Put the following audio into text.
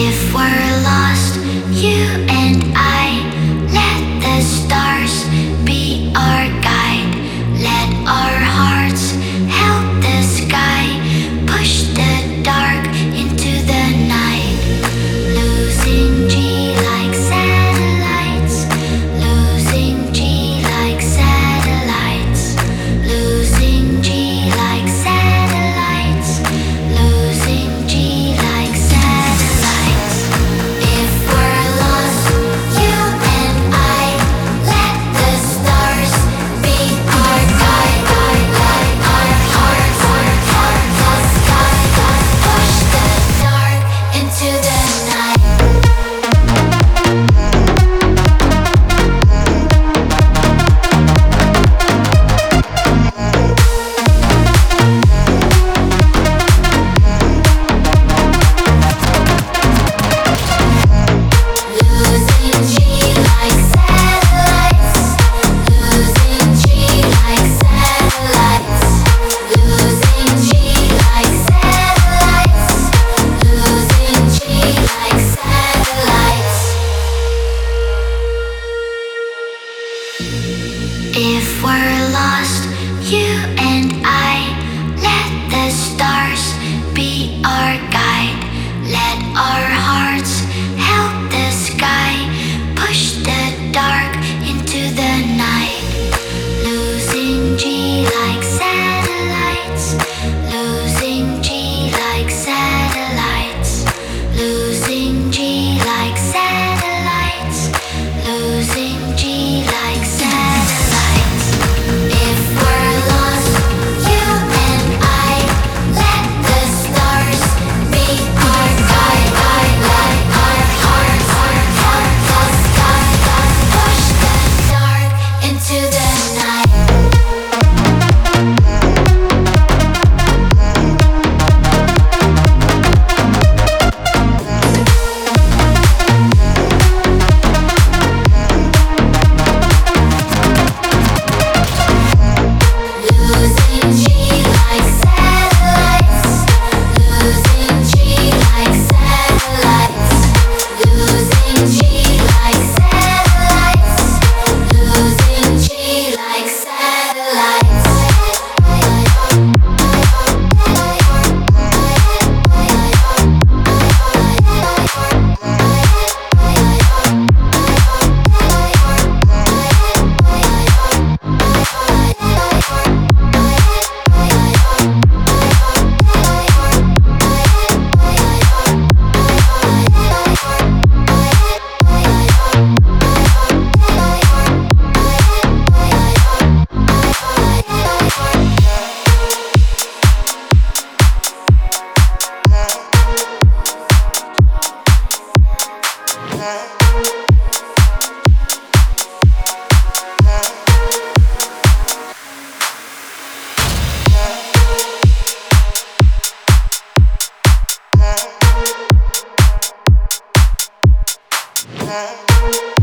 If we're lost, you and I, let the stars be our guide. Let our hearts help the sky push the dark into the night. Losing G like satellites. Losing G like satellites. Losing G like satellites. Losing G like satellites. If we're lost, you and I, let the stars be our guide. Let our hearts help the sky push the dark into the night. Losing G like satellites. Losing G like satellites. Losing G like satellites. Losing G like satellites. If we're lost, you and I, let the stars be our guide. Let our hearts help the sky push the dark into the night. Losing G like satellites. Losing G like satellites. Losing G like satellites. Losing G like satellites. If we're lost, you and I, let the stars be our guide. Let our hearts help the sky push the dark into the night. Losing G like satellites. Losing G like satellites. Losing G like satellites. Losing G like satellites. Yeah.